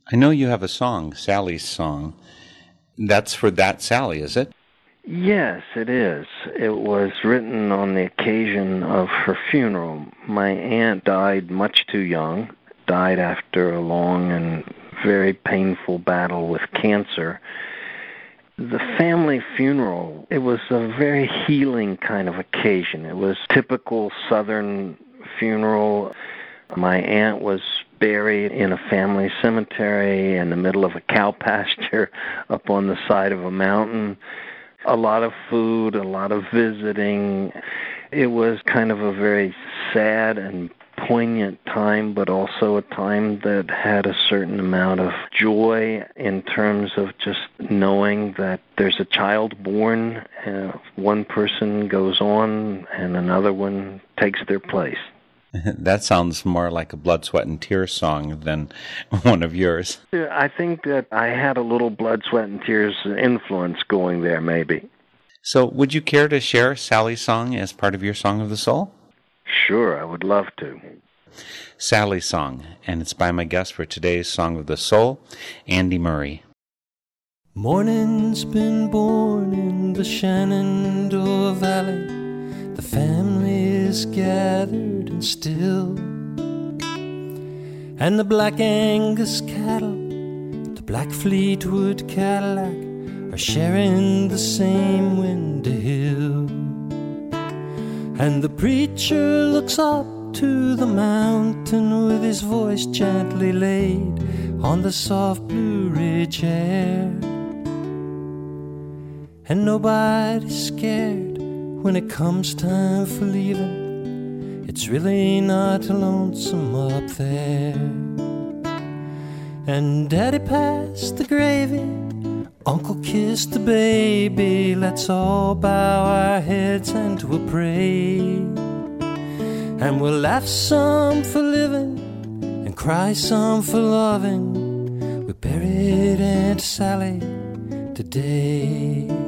I know you have a song, Sally's Song. That's for that Sally, is it? Yes, it is. It was written on the occasion of her funeral. My aunt died much too young, died after a long and very painful battle with cancer. The family funeral, it was a very healing kind of occasion. It was typical Southern funeral. My aunt was buried in a family cemetery in the middle of a cow pasture up on the side of a mountain. A lot of food, a lot of visiting. It was kind of a very sad and poignant time, but also a time that had a certain amount of joy in terms of just knowing that there's a child born, one person goes on and another one takes their place. That sounds more like a blood, sweat, and tears song than one of yours. I think that I had a little blood, sweat, and tears influence going there, maybe. So would you care to share Sally's Song as part of your Song of the Soul? Sure, I would love to. Sally's Song, and it's by my guest for today's Song of the Soul, Andy Murray. Morning's been born in the Shenandoah Valley. The family is gathered and still, and the Black Angus cattle, the Black Fleetwood Cadillac, are sharing the same windy hill. And the preacher looks up to the mountain with his voice gently laid on the soft Blue Ridge air. And nobody's scared when it comes time for leaving. It's really not lonesome up there. And Daddy passed the gravy, Uncle kissed the baby. Let's all bow our heads and we'll pray. And we'll laugh some for living and cry some for loving. We buried Aunt Sally today.